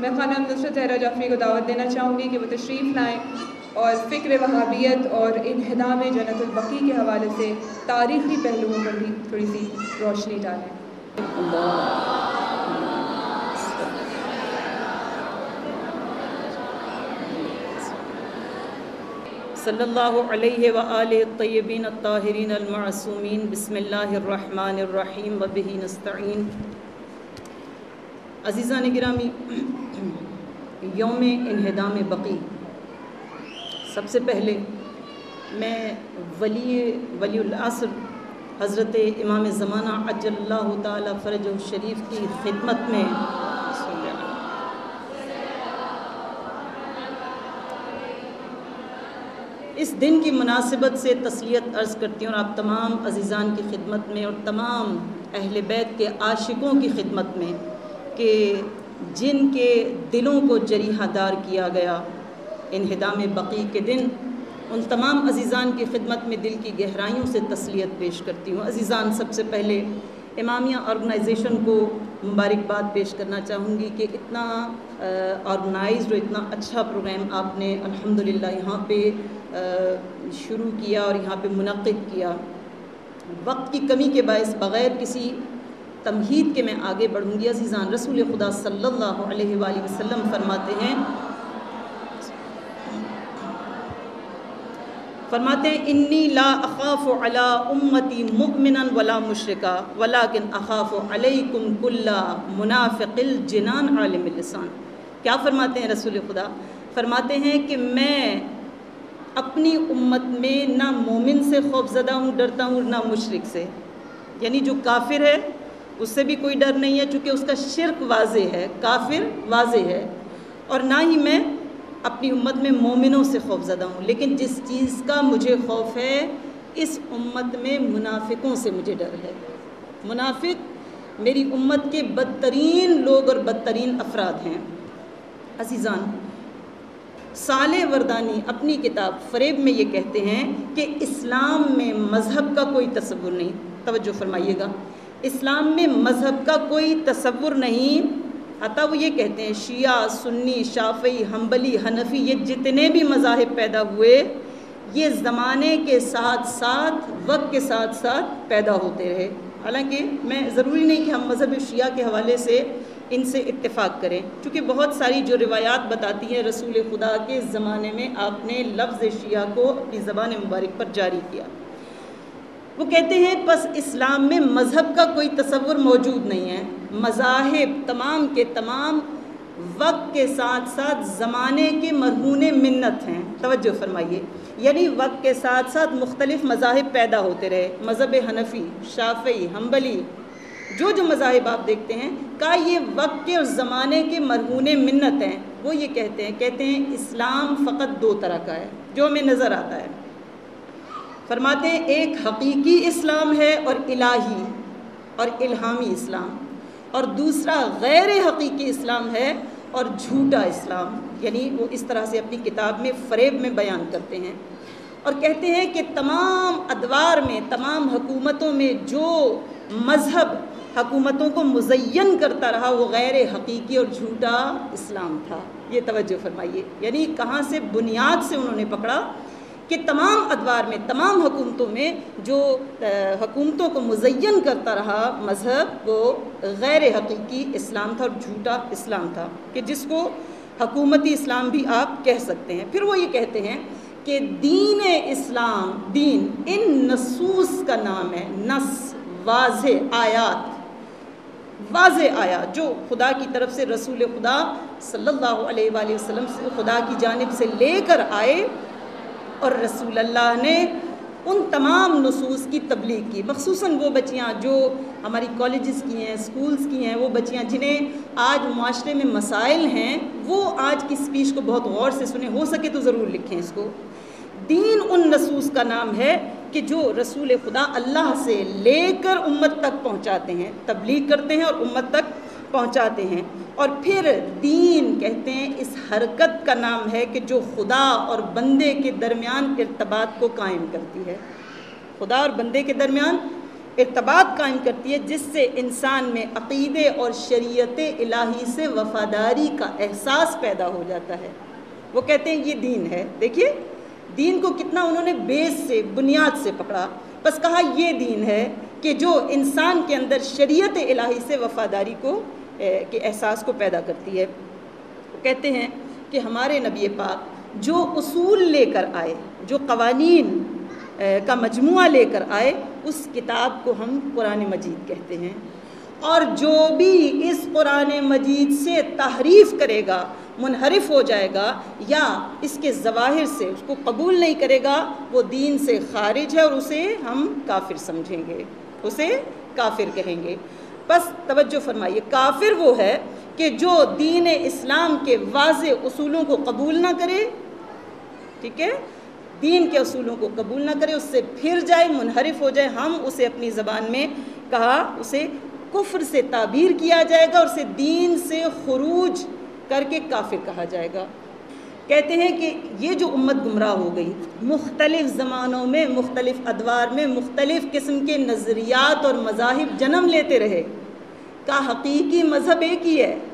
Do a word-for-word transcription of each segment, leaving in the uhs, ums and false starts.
میں خانم نصرت زہرا جعفری کو دعوت دینا چاہوں گی کہ وہ تشریف لائیں اور فکر وہابیت اور انہدام جنت البقیع کے حوالے سے تاریخی پہلوؤں پر بھی تھوڑی سی روشنی ڈالیں۔ صلی اللہ علیہ وآلہ الطیبین الطاہرین المعصومین۔ بسم اللہ الرحمن الرحیم وبہ نستعین۔ عزیزان گرامی، یوم انہدام بقیع، سب سے پہلے میں ولی ولی العصر حضرت امام زمانہ عجل اللہ تعالی فرجہ الشریف کی خدمت میں اس دن کی مناسبت سے تسلیت عرض کرتی ہوں، اور آپ تمام عزیزان کی خدمت میں اور تمام اہل بیت کے عاشقوں کی خدمت میں کہ جن کے دلوں کو جریحہ دار کیا گیا انہدام بقیع کے دن، ان تمام عزیزان کی خدمت میں دل کی گہرائیوں سے تسلیت پیش کرتی ہوں۔ عزیزان، سب سے پہلے امامیہ آرگنائزیشن کو مبارکباد پیش کرنا چاہوں گی کہ اتنا آرگنائزڈ اور اتنا اچھا پروگرام آپ نے الحمدللہ یہاں پہ شروع کیا اور یہاں پہ منعقد کیا۔ وقت کی کمی کے باعث بغیر کسی تمہید کے میں آگے بڑھوں گی۔ عزیزان، رسول خدا صلی اللہ علیہ وآلہ وسلم فرماتے ہیں فرماتے ہیں انی لا اخاف علی امتی مؤمنا ولا مشرکا ولکن اخاف علیکم کل منافق الجنان عالم اللسان۔ کیا فرماتے ہیں رسول خدا؟ فرماتے ہیں کہ میں اپنی امت میں نہ مومن سے خوف زدہ ہوں، ڈرتا ہوں، نہ مشرک سے، یعنی جو کافر ہے اس سے بھی کوئی ڈر نہیں ہے چونکہ اس کا شرک واضح ہے، کافر واضح ہے، اور نہ ہی میں اپنی امت میں مومنوں سے خوف زدہ ہوں، لیکن جس چیز کا مجھے خوف ہے اس امت میں منافقوں سے مجھے ڈر ہے۔ منافق میری امت کے بدترین لوگ اور بدترین افراد ہیں۔ عزیزان، صالح وردانی اپنی کتاب فریب میں یہ کہتے ہیں کہ اسلام میں مذہب کا کوئی تصور نہیں۔ توجہ فرمائیے گا، اسلام میں مذہب کا کوئی تصور نہیں۔ حتیٰ وہ یہ کہتے ہیں شیعہ، سنی، شافعی، حنبلی، حنفی، یہ جتنے بھی مذاہب پیدا ہوئے یہ زمانے کے ساتھ ساتھ وقت کے ساتھ ساتھ پیدا ہوتے رہے۔ حالانکہ میں ضروری نہیں کہ ہم مذہب شیعہ کے حوالے سے ان سے اتفاق کریں، کیونکہ بہت ساری جو روایات بتاتی ہیں رسول خدا کے زمانے میں آپ نے لفظ شیعہ کو اپنی زبان مبارک پر جاری کیا۔ وہ کہتے ہیں پس اسلام میں مذہب کا کوئی تصور موجود نہیں ہے، مذاہب تمام کے تمام وقت کے ساتھ ساتھ زمانے کے مرہون منت ہیں۔ توجہ فرمائیے، یعنی وقت کے ساتھ ساتھ مختلف مذاہب پیدا ہوتے رہے، مذہب حنفی، شافعی، حنبلی، جو جو مذاہب آپ دیکھتے ہیں کا یہ وقت کے اور زمانے کے مرہون منت ہیں۔ وہ یہ کہتے ہیں کہتے ہیں اسلام فقط دو طرح کا ہے جو ہمیں نظر آتا ہے۔ فرماتے ہیں ایک حقیقی اسلام ہے اور الہی اور الہامی اسلام، اور دوسرا غیر حقیقی اسلام ہے اور جھوٹا اسلام، یعنی وہ اس طرح سے اپنی کتاب میں فریب میں بیان کرتے ہیں، اور کہتے ہیں کہ تمام ادوار میں تمام حکومتوں میں جو مذہب حکومتوں کو مزین کرتا رہا وہ غیر حقیقی اور جھوٹا اسلام تھا۔ یہ توجہ فرمائیے، یعنی کہاں سے بنیاد سے انہوں نے پکڑا کہ تمام ادوار میں تمام حکومتوں میں جو حکومتوں کو مزین کرتا رہا مذہب وہ غیر حقیقی اسلام تھا اور جھوٹا اسلام تھا، کہ جس کو حکومتی اسلام بھی آپ کہہ سکتے ہیں۔ پھر وہ یہ کہتے ہیں کہ دین اسلام، دین ان نصوص کا نام ہے، نص واضح آیات، واضح آیات جو خدا کی طرف سے رسول خدا صلی اللہ علیہ وآلہ وسلم سے خدا کی جانب سے لے کر آئے، اور رسول اللہ نے ان تمام نصوص کی تبلیغ کی، مخصوصاً وہ بچیاں جو ہماری کالجز کی ہیں، سکولز کی ہیں، وہ بچیاں جنہیں آج معاشرے میں مسائل ہیں، وہ آج کی اسپیچ کو بہت غور سے سنیں، ہو سکے تو ضرور لکھیں اس کو۔ دین ان نصوص کا نام ہے کہ جو رسول خدا اللہ سے لے کر امت تک پہنچاتے ہیں، تبلیغ کرتے ہیں اور امت تک پہنچاتے ہیں۔ اور پھر دین کہتے ہیں اس حرکت کا نام ہے کہ جو خدا اور بندے کے درمیان ارتباط کو قائم کرتی ہے، خدا اور بندے کے درمیان ارتباط قائم کرتی ہے جس سے انسان میں عقیدے اور شریعت الہی سے وفاداری کا احساس پیدا ہو جاتا ہے۔ وہ کہتے ہیں یہ دین ہے۔ دیکھیے دین کو کتنا انہوں نے بیس سے، بنیاد سے پکڑا، بس کہا یہ دین ہے کہ جو انسان کے اندر شریعت الہی سے وفاداری کو کے احساس کو پیدا کرتی ہے۔ کہتے ہیں کہ ہمارے نبی پاک جو اصول لے کر آئے، جو قوانین کا مجموعہ لے کر آئے، اس کتاب کو ہم قرآن مجید کہتے ہیں، اور جو بھی اس قرآن مجید سے تحریف کرے گا، منحرف ہو جائے گا یا اس کے ظواہر سے اس کو قبول نہیں کرے گا، وہ دین سے خارج ہے اور اسے ہم کافر سمجھیں گے، اسے کافر کہیں گے۔ بس توجہ فرمائیے، کافر وہ ہے کہ جو دین اسلام کے واضح اصولوں کو قبول نہ کرے، ٹھیک ہے، دین کے اصولوں کو قبول نہ کرے، اس سے پھر جائے، منحرف ہو جائے، ہم اسے اپنی زبان میں کہا اسے کفر سے تعبیر کیا جائے گا اور اسے دین سے خروج کر کے کافر کہا جائے گا۔ کہتے ہیں کہ یہ جو امت گمراہ ہو گئی، مختلف زمانوں میں، مختلف ادوار میں مختلف قسم کے نظریات اور مذاہب جنم لیتے رہے، کا حقیقی مذہب ایک ہی ہے،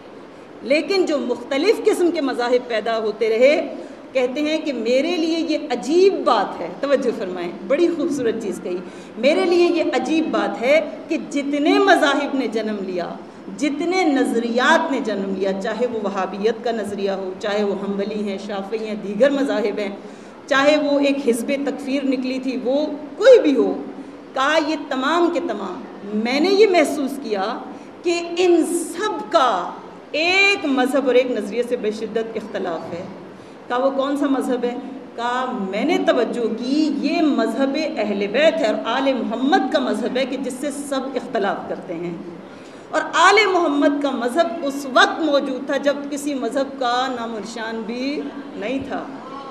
لیکن جو مختلف قسم کے مذاہب پیدا ہوتے رہے، کہتے ہیں کہ میرے لیے یہ عجیب بات ہے، توجہ فرمائیں، بڑی خوبصورت چیز کہی، میرے لیے یہ عجیب بات ہے کہ جتنے مذاہب نے جنم لیا، جتنے نظریات نے جنم لیا، چاہے وہ وہابیت کا نظریہ ہو، چاہے وہ حنبلی ہیں، شافعی ہیں، دیگر مذاہب ہیں، چاہے وہ ایک حزب تکفیر نکلی تھی، وہ کوئی بھی ہو، کہا یہ تمام کے تمام میں نے یہ محسوس کیا کہ ان سب کا ایک مذہب اور ایک نظریے سے بے شدت اختلاف ہے۔ کہا وہ کون سا مذہب ہے؟ کہا میں نے توجہ کی یہ مذہب اہل بیت ہے اور آل محمد کا مذہب ہے کہ جس سے سب اختلاف کرتے ہیں، اور آل محمد کا مذہب اس وقت موجود تھا جب کسی مذہب کا نام و نشان بھی نہیں تھا۔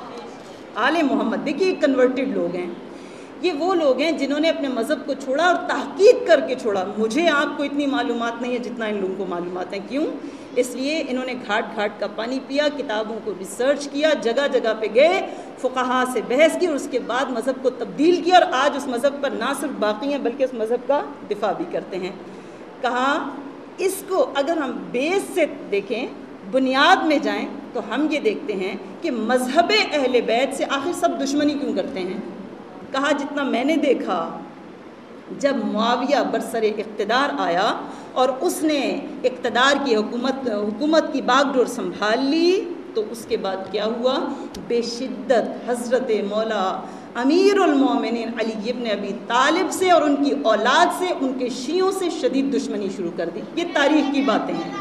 آل محمد دیکھیے کنورٹڈ لوگ ہیں، یہ وہ لوگ ہیں جنہوں نے اپنے مذہب کو چھوڑا اور تحقیق کر کے چھوڑا۔ مجھے آپ کو اتنی معلومات نہیں ہے جتنا ان لوگوں کو معلومات ہیں، کیوں؟ اس لیے انہوں نے گھاٹ گھاٹ کا پانی پیا، کتابوں کو ریسرچ کیا، جگہ جگہ پہ گئے، فقہا سے بحث کی، اور اس کے بعد مذہب کو تبدیل کیا، اور آج اس مذہب پر نہ صرف باقی ہیں بلکہ اس مذہب کا دفاع بھی کرتے ہیں۔ کہا اس کو اگر ہم بیس سے دیکھیں، بنیاد میں جائیں، تو ہم یہ دیکھتے ہیں کہ مذہب اہل بیت سے آخر سب دشمنی کیوں کرتے ہیں؟ کہا جتنا میں نے دیکھا، جب معاویہ برسر اقتدار آیا اور اس نے اقتدار کی حکومت حکومت کی باغ ڈور سنبھال لی، تو اس کے بعد کیا ہوا؟ بے شدت حضرت مولا امیر المومنین علی ابن ابی طالب سے اور ان کی اولاد سے، ان کے شیعوں سے شدید دشمنی شروع کر دی۔ یہ تاریخ کی باتیں ہیں۔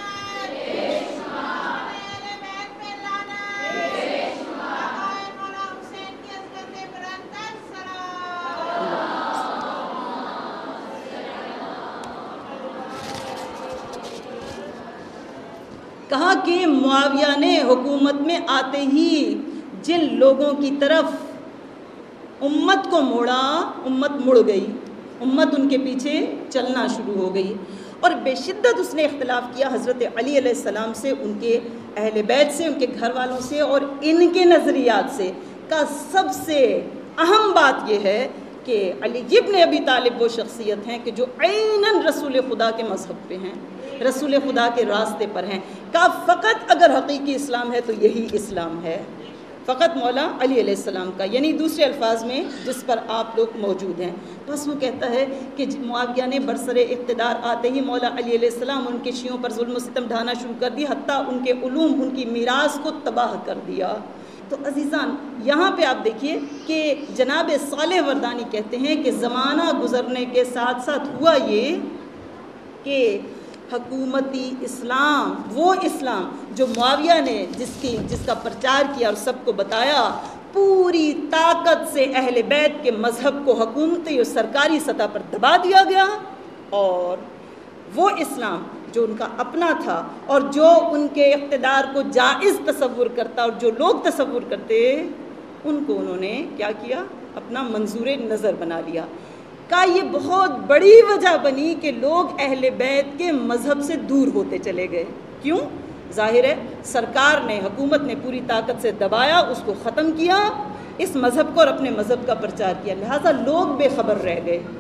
کہا کہ معاویہ نے حکومت میں آتے ہی جن لوگوں کی طرف امت کو موڑا، امت مڑ گئی، امت ان کے پیچھے چلنا شروع ہو گئی، اور بے شدت اس نے اختلاف کیا حضرت علی علیہ السلام سے، ان کے اہل بیت سے، ان کے گھر والوں سے اور ان کے نظریات سے۔ کا سب سے اہم بات یہ ہے کہ علی ابن ابی طالب وہ شخصیت ہیں کہ جو عیناً رسول خدا کے مذہب پہ ہیں، رسول خدا کے راستے پر ہیں۔ کا فقط اگر حقیقی اسلام ہے تو یہی اسلام ہے، فقط مولا علی علیہ السلام کا، یعنی دوسرے الفاظ میں جس پر آپ لوگ موجود ہیں۔ بس وہ کہتا ہے کہ معاویہ نے برسر اقتدار آتے ہی مولا علی علیہ السلام ان کے شیعوں پر ظلم و ستم ڈھانا شروع کر دیا، حتیٰ ان کے علوم، ان کی میراث کو تباہ کر دیا۔ تو عزیزان یہاں پہ آپ دیکھیے کہ جناب صالح وردانی کہتے ہیں کہ زمانہ گزرنے کے ساتھ ساتھ ہوا یہ کہ حکومتی اسلام، وہ اسلام جو معاویہ نے جس کی جس کا پرچار کیا اور سب کو بتایا، پوری طاقت سے اہل بیت کے مذہب کو حکومتی اور سرکاری سطح پر دبا دیا گیا، اور وہ اسلام جو ان کا اپنا تھا اور جو ان کے اقتدار کو جائز تصور کرتا اور جو لوگ تصور کرتے، ان کو انہوں نے کیا کیا؟ اپنا منظور نظر بنا لیا۔ کا یہ بہت بڑی وجہ بنی کہ لوگ اہل بیت کے مذہب سے دور ہوتے چلے گئے۔ کیوں؟ ظاہر ہے سرکار نے، حکومت نے پوری طاقت سے دبایا، اس کو ختم کیا، اس مذہب کو اور اپنے مذہب کا پرچار کیا، لہٰذا لوگ بے خبر رہ گئے،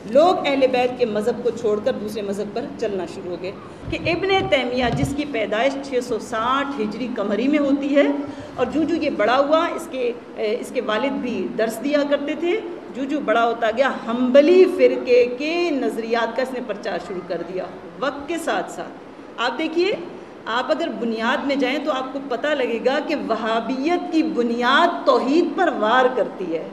لوگ اہل بیت کے مذہب کو چھوڑ کر دوسرے مذہب پر چلنا شروع ہو گئے کہ ابن تیمیہ جس کی پیدائش چھ سو ساٹھ ہجری قمری میں ہوتی ہے اور جو جو یہ بڑا ہوا اس کے اس کے والد بھی درس دیا کرتے تھے، جو جو بڑا ہوتا گیا حنبلی فرقے کے نظریات کا اس نے پرچار شروع کر دیا وقت کے ساتھ ساتھ۔ آپ دیکھیے، آپ اگر بنیاد میں جائیں تو آپ کو پتہ لگے گا کہ وہابیت کی بنیاد توحید پر وار کرتی ہے۔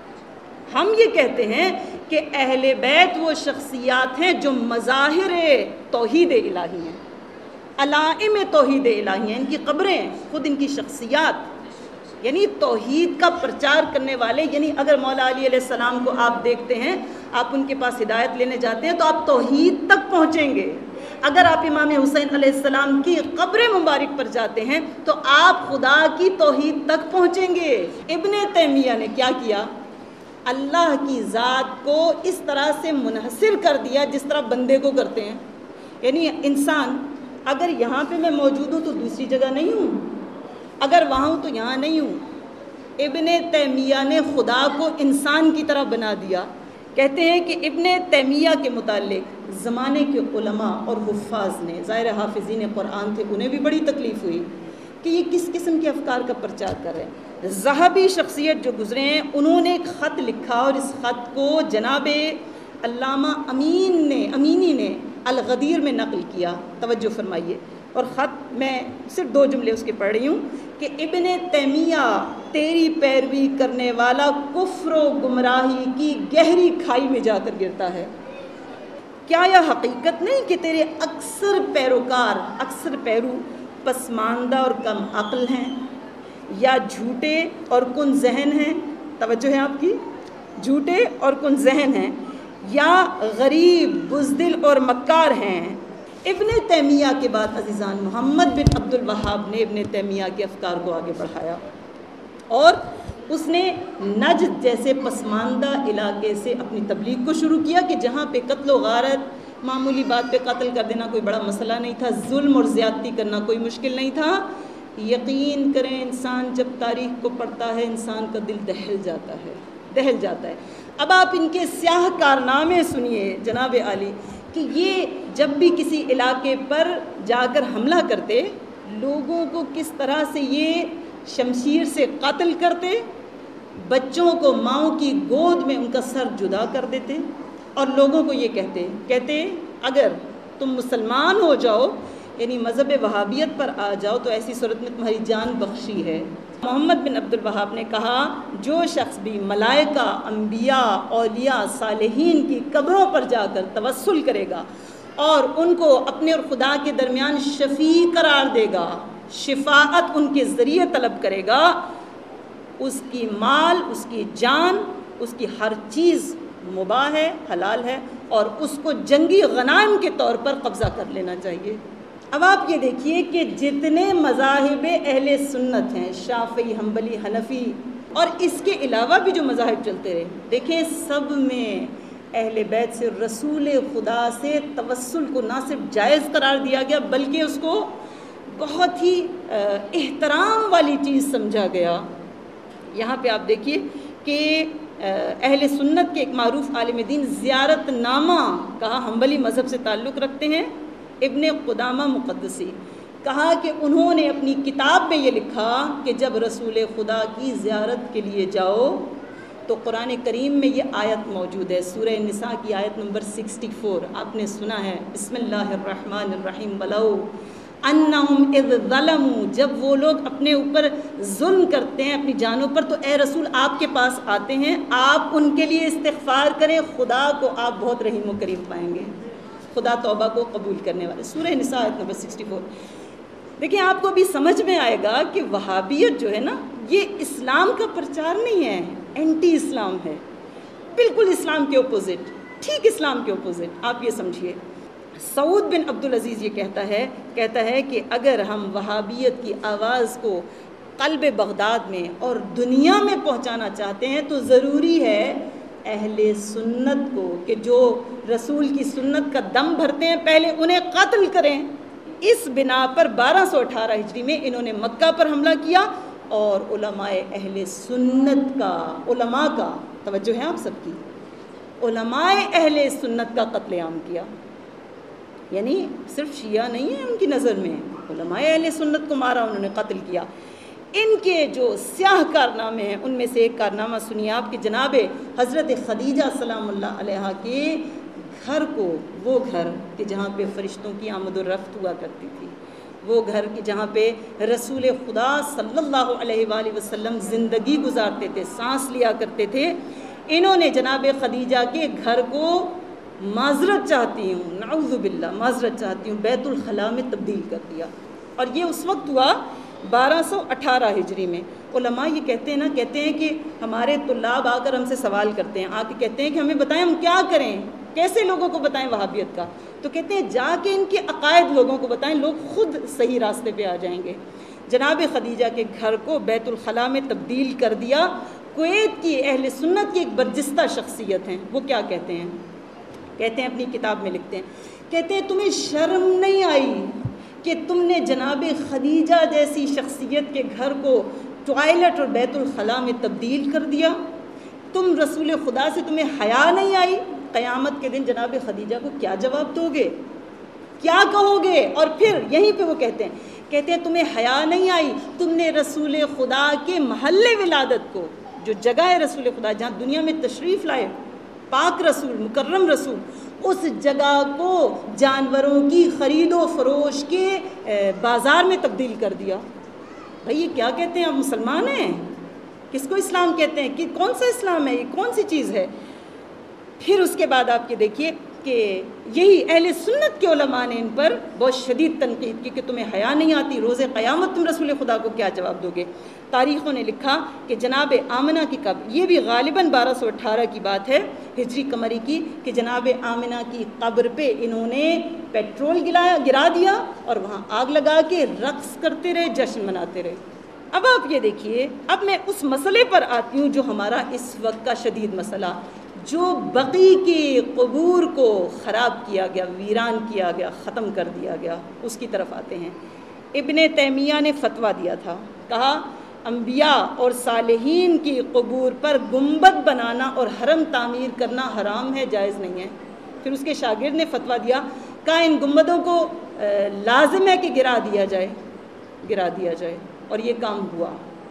ہم یہ کہتے ہیں کہ اہل بیت وہ شخصیات ہیں جو مظاہر توحید الہی ہیں، علائم توحید الہی ہیں، ان کی قبریں خود ان کی شخصیات، یعنی توحید کا پرچار کرنے والے۔ یعنی اگر مولا علی علیہ السلام کو آپ دیکھتے ہیں، آپ ان کے پاس ہدایت لینے جاتے ہیں تو آپ توحید تک پہنچیں گے۔ اگر آپ امام حسین علیہ السلام کی قبر مبارک پر جاتے ہیں تو آپ خدا کی توحید تک پہنچیں گے۔ ابن تیمیہ نے کیا کیا؟ اللہ کی ذات کو اس طرح سے منحصر کر دیا جس طرح بندے کو کرتے ہیں۔ یعنی انسان اگر یہاں پہ میں موجود ہوں تو دوسری جگہ نہیں ہوں، اگر وہاں ہوں تو یہاں نہیں ہوں۔ ابن تیمیہ نے خدا کو انسان کی طرح بنا دیا۔ کہتے ہیں کہ ابن تیمیہ کے متعلق زمانے کے علماء اور حفاظ نے، ظاہر حافظین قرآن تھے، انہیں بھی بڑی تکلیف ہوئی کہ یہ کس قسم کے افکار کا پرچار کر رہے ہیں۔ ذہبی شخصیت جو گزرے ہیں انہوں نے ایک خط لکھا اور اس خط کو جناب علامہ امین نے امینی نے الغدیر میں نقل کیا۔ توجہ فرمائیے، اور خط میں صرف دو جملے اس کے پڑھ رہی ہوں کہ ابن تیمیہ تیری پیروی کرنے والا کفر و گمراہی کی گہری کھائی میں جا کر گرتا ہے۔ کیا یہ حقیقت نہیں کہ تیرے اکثر پیروکار اکثر پیرو پسماندہ اور کم عقل ہیں، یا جھوٹے اور کن ذہن ہیں؟ توجہ ہے آپ کی، جھوٹے اور کن ذہن ہیں، یا غریب بزدل اور مکار ہیں۔ ابن تیمیہ کے بعد عزیزان محمد بن عبد الوہاب نے ابن تیمیہ کے افکار کو آگے بڑھایا اور اس نے نجد جیسے پسماندہ علاقے سے اپنی تبلیغ کو شروع کیا کہ جہاں پہ قتل و غارت، معمولی بات پہ قتل کر دینا کوئی بڑا مسئلہ نہیں تھا، ظلم اور زیادتی کرنا کوئی مشکل نہیں تھا۔ یقین کریں انسان جب تاریخ کو پڑھتا ہے انسان کا دل دہل جاتا ہے دہل جاتا ہے۔ اب آپ ان کے سیاہ کارنامے سنیے جناب عالی کہ یہ جب بھی کسی علاقے پر جا کر حملہ کرتے، لوگوں کو کس طرح سے یہ شمشیر سے قتل کرتے، بچوں کو ماؤں کی گود میں ان کا سر جدا کر دیتے اور لوگوں کو یہ کہتے کہتے اگر تم مسلمان ہو جاؤ، یعنی مذہب وہابیت پر آ جاؤ، تو ایسی صورت میں تمہاری جان بخشی ہے۔ محمد بن عبد الوہاب نے کہا جو شخص بھی ملائکہ، انبیاء، اولیاء، صالحین کی قبروں پر جا کر توسل کرے گا اور ان کو اپنے اور خدا کے درمیان شفیع قرار دے گا، شفاعت ان کے ذریعے طلب کرے گا، اس کی مال، اس کی جان، اس کی ہر چیز مباح ہے، حلال ہے، اور اس کو جنگی غنائم کے طور پر قبضہ کر لینا چاہیے۔ اب آپ یہ دیکھیے کہ جتنے مذاہب اہل سنت ہیں، شافعی، حنبلی، حنفی، اور اس کے علاوہ بھی جو مذاہب چلتے رہے، دیکھیں سب میں اہل بیت سے، رسول خدا سے توسل کو نہ صرف جائز قرار دیا گیا بلکہ اس کو بہت ہی احترام والی چیز سمجھا گیا۔ یہاں پہ آپ دیکھیے کہ اہل سنت کے ایک معروف عالم دین زیارت نامہ کہا، حنبلی مذہب سے تعلق رکھتے ہیں، ابن قدامہ مقدسی، کہا کہ انہوں نے اپنی کتاب میں یہ لکھا کہ جب رسول خدا کی زیارت کے لیے جاؤ تو قرآن کریم میں یہ آیت موجود ہے، سورہ نساء کی آیت نمبر سکسٹی فور، آپ نے سنا ہے، بسم اللہ الرحمن الرحیم، وَلَوْ أَنَّهُمْ إِذْ ظَلَمُوا، جب وہ لوگ اپنے اوپر ظلم کرتے ہیں اپنی جانوں پر، تو اے رسول آپ کے پاس آتے ہیں، آپ ان کے لیے استغفار کریں، خدا کو آپ بہت رحیم و کریم پائیں گے، خدا توبہ کو قبول کرنے والے۔ سورہ نساء آیت نمبر سکسٹی فور۔ دیکھیں آپ کو بھی سمجھ میں آئے گا کہ وہابیت جو ہے نا، یہ اسلام کا پرچار نہیں ہے، اینٹی اسلام ہے، بالکل اسلام کے اپوزٹ، ٹھیک اسلام کے اپوزٹ، آپ یہ سمجھیے۔ سعود بن عبدالعزیز یہ کہتا ہے کہتا ہے کہ اگر ہم وہابیت کی آواز کو قلب بغداد میں اور دنیا میں پہنچانا چاہتے ہیں تو ضروری ہے اہل سنت کو کہ جو رسول کی سنت کا دم بھرتے ہیں پہلے انہیں قتل کریں۔ اس بنا پر بارہ سو اٹھارہ ہجری میں انہوں نے مکہ پر حملہ کیا اور علماء اہل سنت کا علماء کا توجہ ہے آپ سب کی علماء اہل سنت کا قتل عام کیا. یعنی صرف شیعہ نہیں ہیں ان کی نظر میں، علماء اہل سنت کو مارا، انہوں نے قتل کیا. ان کے جو سیاہ کارنامے ہیں ان میں سے ایک کارنامہ سنیے آپ کہ جناب حضرت خدیجہ سلام اللہ علیہا کے گھر کو، وہ گھر کہ جہاں پہ فرشتوں کی آمد و رفت ہوا کرتی تھی، وہ گھر کہ جہاں پہ رسول خدا صلی اللہ علیہ وآلہ وسلم زندگی گزارتے تھے، سانس لیا کرتے تھے، انہوں نے جناب خدیجہ کے گھر کو معذرت چاہتی ہوں، نعوذ باللہ معذرت چاہتی ہوں، بیت الخلاء میں تبدیل کر دیا. اور یہ اس وقت ہوا بارہ سو اٹھارہ ہجری میں. علماء یہ کہتے ہیں نا، کہتے ہیں کہ ہمارے طلاب آ کر ہم سے سوال کرتے ہیں، آ کے کہتے ہیں کہ ہمیں بتائیں ہم کیا کریں، کیسے لوگوں کو بتائیں وہابیت کا. تو کہتے ہیں جا کے ان کے عقائد لوگوں کو بتائیں، لوگ خود صحیح راستے پہ آ جائیں گے. جناب خدیجہ کے گھر کو بیت الخلاء میں تبدیل کر دیا. کویت کی اہل سنت کی ایک برجستہ شخصیت ہیں، وہ کیا کہتے ہیں؟ کہتے ہیں اپنی کتاب میں لکھتے ہیں، کہتے ہیں تمہیں شرم نہیں آئی کہ تم نے جناب خدیجہ جیسی شخصیت کے گھر کو ٹوائلٹ اور بیت الخلاء میں تبدیل کر دیا؟ تم رسول خدا سے تمہیں حیا نہیں آئی؟ قیامت کے دن جناب خدیجہ کو کیا جواب دو گے، کیا کہو گے؟ اور پھر یہیں پہ وہ کہتے ہیں کہتے ہیں تمہیں حیا نہیں آئی، تم نے رسول خدا کے محل ولادت کو، جو جگہ ہے رسول خدا جہاں دنیا میں تشریف لائے، پاک رسول مکرم رسول، اس جگہ کو جانوروں کی خرید و فروش کے بازار میں تبدیل کر دیا. بھئی یہ کیا کہتے ہیں؟ آپ مسلمان ہیں؟ کس کو اسلام کہتے ہیں؟ کہ کون سا اسلام ہے؟ یہ کون سی چیز ہے؟ پھر اس کے بعد آپ یہ دیکھیے کہ یہی اہل سنت کے علماء نے ان پر بہت شدید تنقید کی کہ تمہیں حیا نہیں آتی، روز قیامت تم رسول خدا کو کیا جواب دو گے؟ تاریخوں نے لکھا کہ جناب آمنہ کی قبر، یہ بھی غالباً بارہ سو اٹھارہ کی بات ہے ہجری قمری کی، کہ جناب آمنہ کی قبر پہ انہوں نے پیٹرول گرایا گرا دیا اور وہاں آگ لگا کے رقص کرتے رہے، جشن مناتے رہے. اب آپ یہ دیکھیے، اب میں اس مسئلے پر آتی ہوں جو ہمارا اس وقت کا شدید مسئلہ، جو بقی کے قبور کو خراب کیا گیا، ویران کیا گیا، ختم کر دیا گیا، اس کی طرف آتے ہیں. ابن تیمیہ نے فتویٰ دیا تھا، کہا انبیاء اور صالحین کی قبور پر گنبد بنانا اور حرم تعمیر کرنا حرام ہے، جائز نہیں ہے. پھر اس کے شاگرد نے فتویٰ دیا، کہا ان گنبدوں کو لازم ہے کہ گرا دیا جائے، گرا دیا جائے، اور یہ کام ہوا.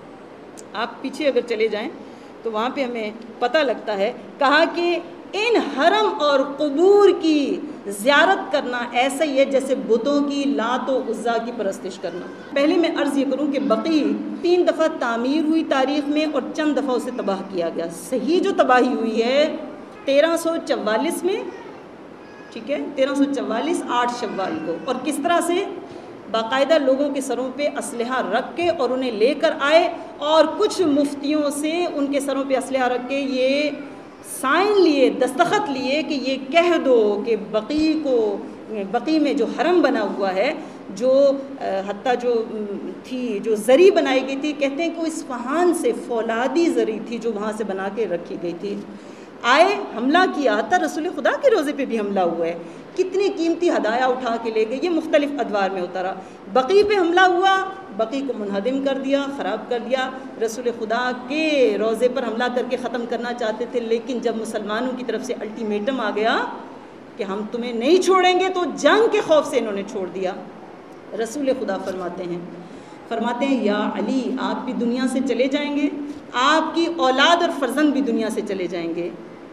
آپ پیچھے اگر چلے جائیں تو وہاں پہ ہمیں پتہ لگتا ہے، کہا کہ ان حرم اور قبور کی زیارت کرنا ایسا ہی ہے جیسے بتوں کی لات و عزا کی پرستش کرنا. پہلے میں عرض یہ کروں کہ بقی تین دفعہ تعمیر ہوئی تاریخ میں اور چند دفعہ اسے تباہ کیا گیا. صحیح جو تباہی ہوئی ہے تیرہ سو چوالیس میں، ٹھیک ہے، تیرہ سو چوالیس آٹھ شوال کو. اور کس طرح سے؟ باقاعدہ لوگوں کے سروں پہ اسلحہ رکھ کے اور انہیں لے کر آئے، اور کچھ مفتیوں سے ان کے سروں پہ اسلحہ رکھ کے یہ سائن لیے، دستخط لیے کہ یہ کہہ دو کہ بقی کو، بقی میں جو حرم بنا ہوا ہے، جو حتیٰ جو تھی جو زری بنائی گئی تھی، کہتے ہیں کہ وہ اصفہان سے فولادی زری تھی جو وہاں سے بنا کے رکھی گئی تھی. آئے، حملہ کیا، حتیٰ رسول خدا کے روزے پہ بھی حملہ ہوا ہے، کتنی قیمتی ہدایہ اٹھا کے لے گئے، یہ مختلف ادوار میں ہوتا رہا. بقی پہ حملہ ہوا، بقی کو منہدم کر دیا، خراب کر دیا. رسول خدا کے روزے پر حملہ کر کے ختم کرنا چاہتے تھے، لیکن جب مسلمانوں کی طرف سے الٹیمیٹم آ گیا کہ ہم تمہیں نہیں چھوڑیں گے، تو جنگ کے خوف سے انہوں نے چھوڑ دیا. رسول خدا فرماتے ہیں فرماتے ہیں یا علی، آپ بھی دنیا سے چلے جائیں گے، آپ کی اولاد اور فرزند بھی دنیا سے چلے جائیں گے،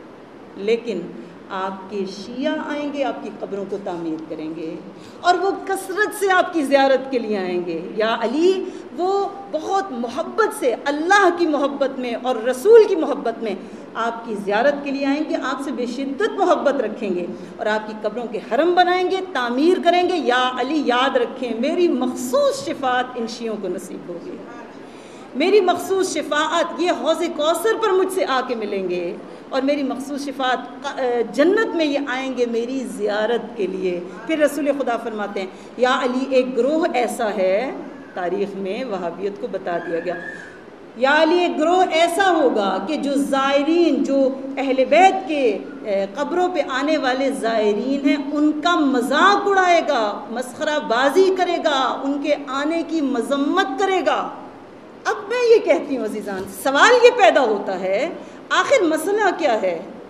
لیکن آپ کے شیعہ آئیں گے، آپ کی قبروں کو تعمیر کریں گے، اور وہ کثرت سے آپ کی زیارت کے لیے آئیں گے. یا علی، وہ بہت محبت سے، اللہ کی محبت میں اور رسول کی محبت میں آپ کی زیارت کے لیے آئیں گے، آپ سے بے شدت محبت رکھیں گے، اور آپ کی قبروں کے حرم بنائیں گے، تعمیر کریں گے. یا علی، یاد رکھیں میری مخصوص شفاعت ان شیعوں کو نصیب ہوگی، میری مخصوص شفاعت یہ حوض کوثر پر مجھ سے آ کے ملیں گے، اور میری مخصوص شفاعت جنت میں یہ آئیں گے میری زیارت کے لیے. پھر رسول خدا فرماتے ہیں یا علی، ایک گروہ ایسا ہے، تاریخ میں وہابیت کو بتا دیا گیا، یا علی ایک گروہ ایسا ہوگا کہ جو زائرین، جو اہل بیت کے قبروں پہ آنے والے زائرین ہیں، ان کا مذاق اڑائے گا، مسخرہ بازی کرے گا، ان کے آنے کی مذمت کرے گا. اب میں یہ کہتی ہوں عزیزان، سوال یہ پیدا ہوتا ہے آخر مسئلہ کیا ہے؟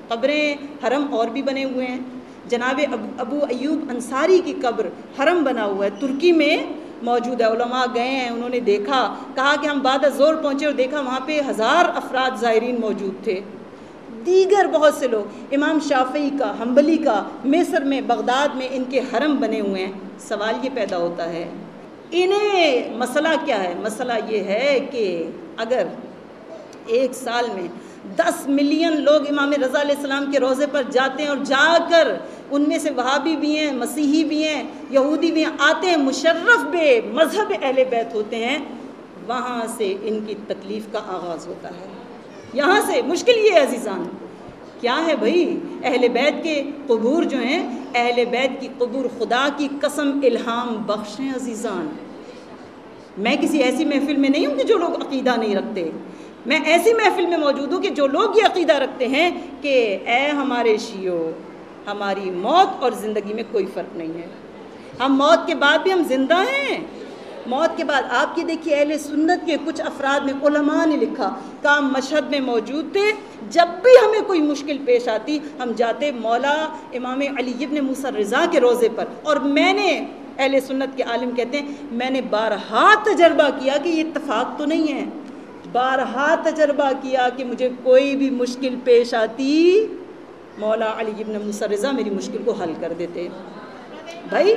قبریں حرم اور بھی بنے ہوئے ہیں. جناب ابو ایوب انصاری کی قبر حرم بنا ہوا ہے، ترکی میں موجود ہے. علماء گئے ہیں، انہوں نے دیکھا، کہا کہ ہم بعد ظہر پہنچے اور دیکھا وہاں پہ ہزار افراد زائرین موجود تھے، دیگر بہت سے لوگ. امام شافعی کا، حنبلی کا مصر میں، بغداد میں ان کے حرم بنے ہوئے ہیں. سوال یہ پیدا ہوتا ہے انہیں مسئلہ کیا ہے؟ مسئلہ یہ ہے کہ اگر ایک سال میں دس ملین لوگ امام رضا علیہ السلام کے روضے پر جاتے ہیں اور جا کر ان میں سے وہابی بھی ہیں، مسیحی بھی ہیں، یہودی بھی ہیں، آتے ہیں، مشرف بے مذہب اہل بیت ہوتے ہیں، وہاں سے ان کی تکلیف کا آغاز ہوتا ہے. یہاں سے مشکل یہ ہے عزیزان، کیا ہے بھائی؟ اہل بیت کے قبور جو ہیں، اہل بیت کی قبور خدا کی قسم الہام بخش ہیں عزیزان. میں کسی ایسی محفل میں نہیں ہوں کہ جو لوگ عقیدہ نہیں رکھتے، میں ایسی محفل میں موجود ہوں کہ جو لوگ یہ عقیدہ رکھتے ہیں کہ اے ہمارے شیعو، ہماری موت اور زندگی میں کوئی فرق نہیں ہے، ہم موت کے بعد بھی ہم زندہ ہیں. موت کے بعد آپ کی دیکھیے اہل سنت کے کچھ افراد نے، علماء نے لکھا کہ ہم مشہد میں موجود تھے، جب بھی ہمیں کوئی مشکل پیش آتی ہم جاتے مولا امام علی ابن موسیٰ رضا کے روضے پر. اور میں نے، اہل سنت کے عالم کہتے ہیں، میں نے بارہا تجربہ کیا کہ یہ اتفاق تو نہیں ہے، بارہا تجربہ کیا کہ مجھے کوئی بھی مشکل پیش آتی مولا علی ابن موسیٰ رضا میری مشکل کو حل کر دیتے. بھائی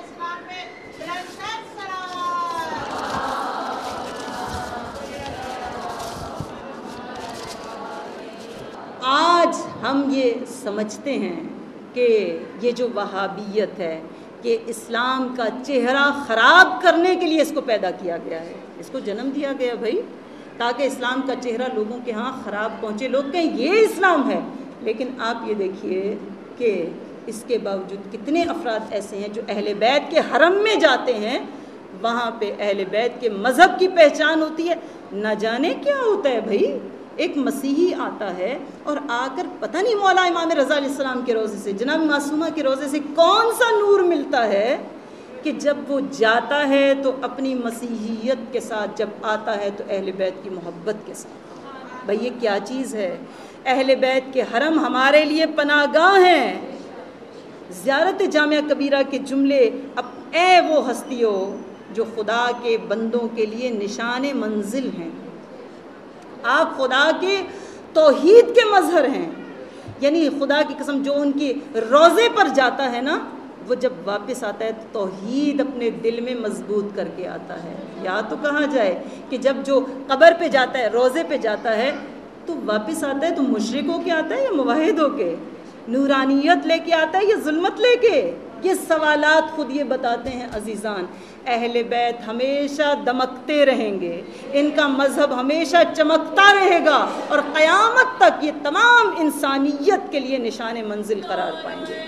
آج ہم یہ سمجھتے ہیں کہ یہ جو وہابیت ہے کہ اسلام کا چہرہ خراب کرنے کے لیے اس کو پیدا کیا گیا ہے، اس کو جنم دیا گیا بھائی، تاکہ اسلام کا چہرہ لوگوں کے ہاں خراب پہنچے، لوگ کہیں یہ اسلام ہے. لیکن آپ یہ دیکھیے کہ اس کے باوجود کتنے افراد ایسے ہیں جو اہل بیت کے حرم میں جاتے ہیں، وہاں پہ اہل بیت کے مذہب کی پہچان ہوتی ہے. نہ جانے کیا ہوتا ہے بھائی، ایک مسیحی آتا ہے اور آ کر پتہ نہیں مولا امام رضا علیہ السلام کے روضے سے، جناب معصومہ کے روضے سے کون سا نور ملتا ہے کہ جب وہ جاتا ہے تو اپنی مسیحیت کے ساتھ، جب آتا ہے تو اہل بیت کی محبت کے ساتھ. بھئی یہ کیا چیز ہے؟ اہل بیت کے حرم ہمارے لیے پناہ گاہ ہیں. زیارت جامعہ کبیرہ کے جملے، اب اے وہ ہستیوں جو خدا کے بندوں کے لیے نشان منزل ہیں، آپ خدا کے توحید کے مظہر ہیں. یعنی خدا کی قسم جو ان کی روضے پر جاتا ہے نا، وہ جب واپس آتا ہے تو توحید اپنے دل میں مضبوط کر کے آتا ہے. یا تو کہا جائے کہ جب جو قبر پہ جاتا ہے، روضے پہ جاتا ہے، تو واپس آتا ہے تو مشرک ہو کے آتا ہے یا موحد ہو کے، نورانیت لے کے آتا ہے یا ظلمت لے کے؟ یہ سوالات خود یہ بتاتے ہیں عزیزان. اہل بیت ہمیشہ دمکتے رہیں گے، ان کا مذہب ہمیشہ چمکتا رہے گا اور قیامت تک یہ تمام انسانیت کے لیے نشان منزل قرار پائیں گے.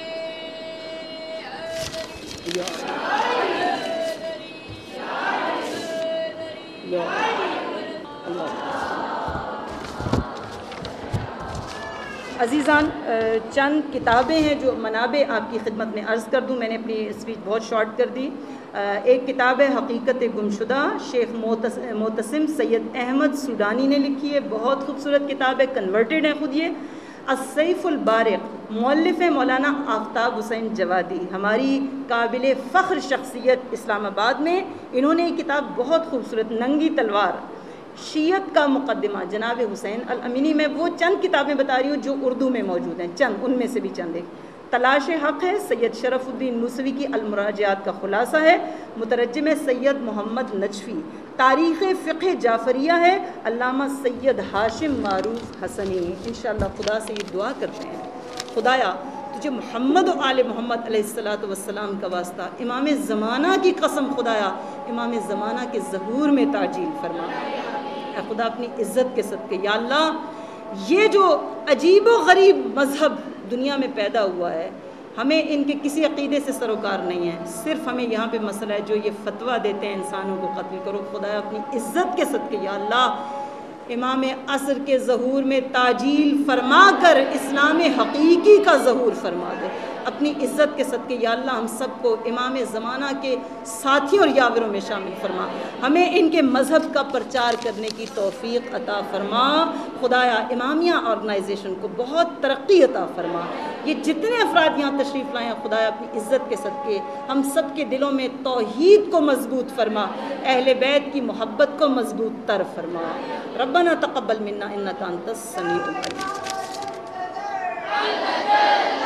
یا یا اللہ. عزیزان، چند کتابیں ہیں جو منابع آپ کی خدمت میں عرض کر دوں. میں نے اپنی اسپیچ بہت شارٹ کر دی. ایک کتاب ہے حقیقت گمشدہ، شیخ معتصم سید احمد سوڈانی نے لکھی ہے، بہت خوبصورت کتاب ہے، کنورٹڈ ہے خود. یہ السیف البارق، مؤلف ہے مولانا آفتاب حسین جوادی، ہماری قابل فخر شخصیت اسلام آباد میں. انہوں نے یہ کتاب بہت خوبصورت، ننگی تلوار، شیعت کا مقدمہ جناب حسین الامینی، میں وہ چند کتابیں بتا رہی ہوں جو اردو میں موجود ہیں، چند ان میں سے بھی چند. ایک تلاش حق ہے، سید شرف الدین موسوی کی المراجعات کا خلاصہ ہے، مترجم ہے سید محمد نجفی. تاریخ فقہ جعفریہ ہے، علامہ سید ہاشم معروف حسنی. انشاءاللہ خدا سے یہ دعا کرتے ہیں، خدایا تجھے محمد و آل محمد علیہ الصلوۃ والسلام کا واسطہ، امام زمانہ کی قسم خدایا امام زمانہ کے ظہور میں تعجیل فرما. اے خدا اپنی عزت کے صدقے، یا اللہ یہ جو عجیب و غریب مذہب دنیا میں پیدا ہوا ہے، ہمیں ان کے کسی عقیدے سے سروکار نہیں ہے، صرف ہمیں یہاں پہ مسئلہ ہے جو یہ فتویٰ دیتے ہیں انسانوں کو قتل کرو. خدا اپنی عزت کے صدقے یا اللہ امام عصر کے ظہور میں تعجیل فرما کر اسلام حقیقی کا ظہور فرما دے. اپنی عزت کے صدقے یا اللہ ہم سب کو امام زمانہ کے ساتھیوں اور یاوروں میں شامل فرما، ہمیں ان کے مذہب کا پرچار کرنے کی توفیق عطا فرما، خدایا امامیہ آرگنائزیشن کو بہت ترقی عطا فرما، یہ جتنے افراد یہاں تشریف لائے ہیں خدایا اپنی عزت کے صدقے ہم سب کے دلوں میں توحید کو مضبوط فرما، اہل بیت کی محبت کو مضبوط تر فرما، ربنا تقبل منا انک انت السمیع العلیم۔